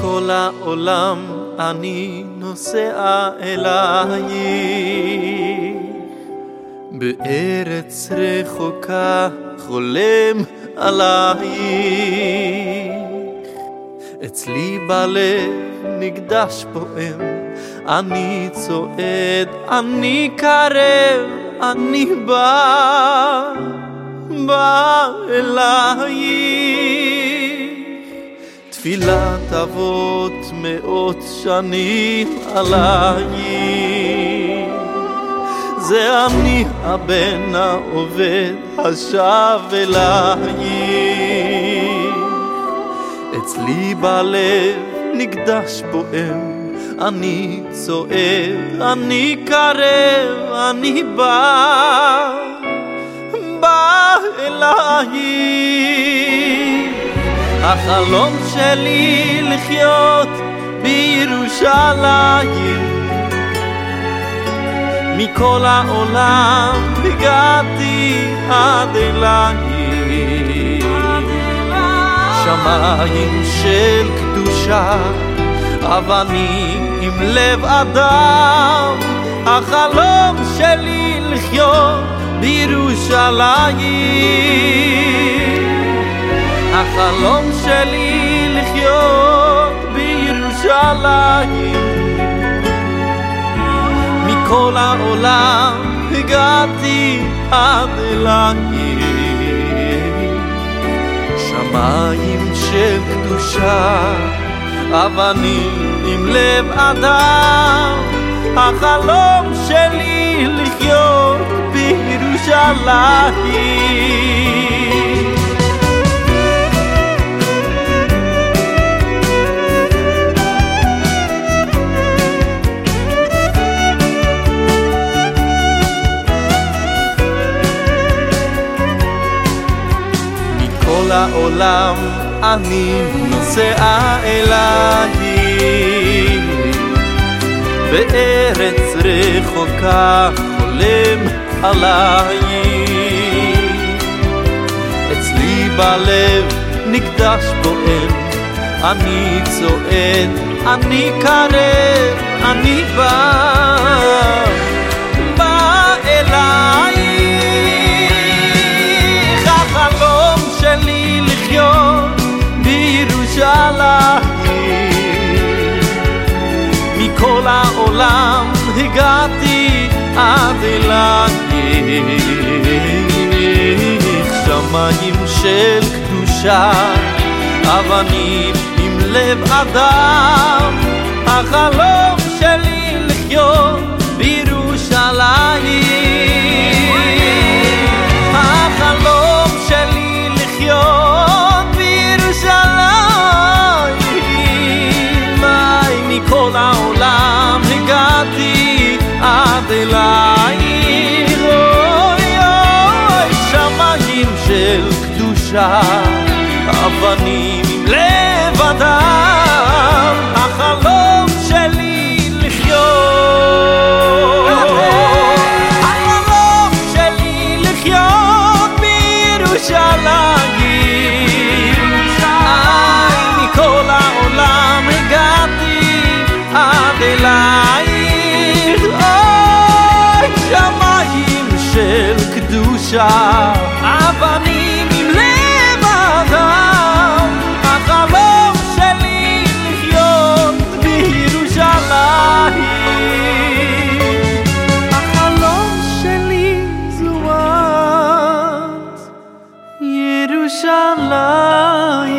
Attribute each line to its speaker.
Speaker 1: מכל העולם אני נוסע אלייך, בארץ רחוקה חולם עלייך, אצלי בלב נקדש פועם, אני צועד, אני קרב, אני בא אלייך. תפילת אבות מאות שנים עלייך, זה אני הבן העובד השב אלייך, אצלי בלב נקדש פועם, אני צועד, אני קרב, אני בא אלייך. החלום שלי לחיות בירושלים, מכל העולם הגעתי עד אלייך, שמיים של קדושה, אבנים עם לב אדם, החלום שלי לחיות בירושלים, החלום שלי לחיות בירושלים, מכל העולם הגעתי עד אלייך, שמיים של קדושה, אבנים עם לב אדם, החלום שלי לחיות בירושלים. מכל העולם אני נוסע אלייך, בארץ רחוקה חולם עלייך, אצלי בלב נקדש פועם, אני צועד, אני קרב, אני בא אלייך. החלום שלי לחיות בירושלים, מכל העולם הגעתי עד אלייך, שמיים של קדושה, אבנים עם לב אדם, החלום שלי לחיות בירושלים, החלום שלי לחיות בירושלים, מכל העולם הגעתי עד אלייך, אוי אוי, שמיים של קדושה, אבנים עם לב אדם, החלום שלי לחיות, החלום שלי לחיות בירושלים, מכל העולם הגעתי עד אלייך, אוי, שמיים של קדושה, אבנים עם לב אדם, החלום שלי לחיות בירושלים, החלום שלי זו את ירושלים.